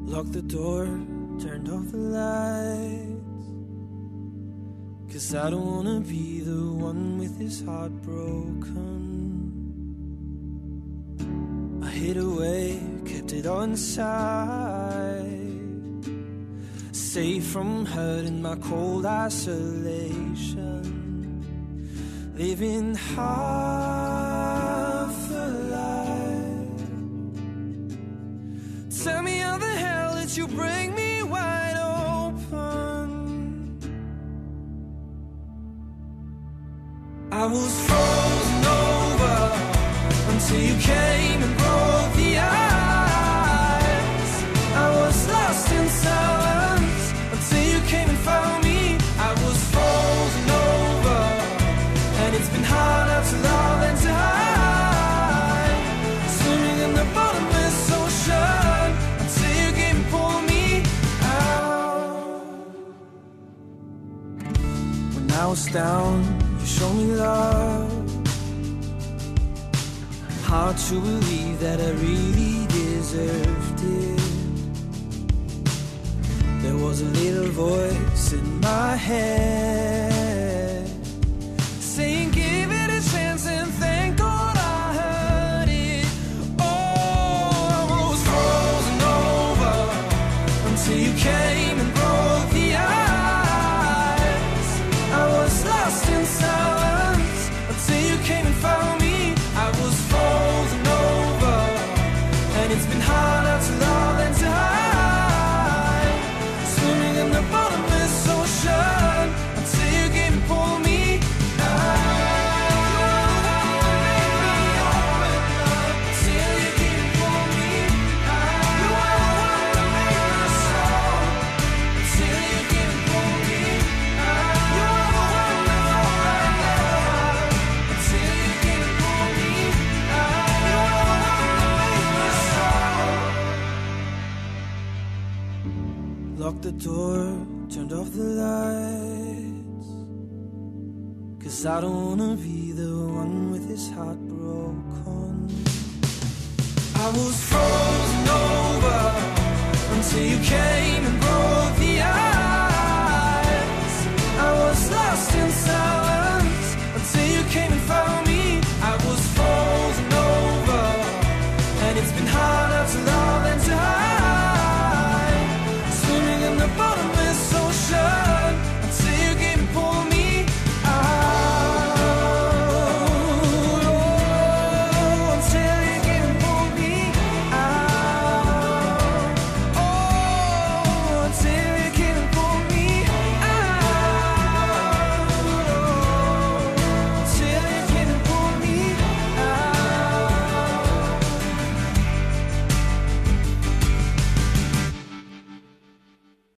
Locked the door, turned off the lights, 'cause I don't wanna be the one with his heart broken. I hid away, kept it all inside, safe from hurt in my cold isolation, living half a lie. Tell me how the hell did you break me wide open? I was frozen over until you came and broke the ice. I was lost in silence until you came and found me. I was frozen over, and it's been harder to love than to hide, swimming in the bottomless ocean until you came and pulled me out. When I was down, you showed me love. Hard to believe that I really deserved it. There was a little voice in my head saying give it a chance, and thank God I heard it. Oh, I was frozen over until you came and broke the ice. I was lost in silence until you came and found me. I was frozen over, and it's been harder to love than to hide, swimming in the bottomless ocean until you came and pulled me out. Until you came and pulled me out. You are the one that made my soul. Until you came and pulled me out. You are the one that brought my love. Until you came and pulled me out. You are the one that made my soul. Locked the door, turned off the lights, 'cause I don't wanna be the one with his heart broken. I was frozen over until you came and broke the ice. I was lost in silence until you came and found me. I was frozen over, and it's been hard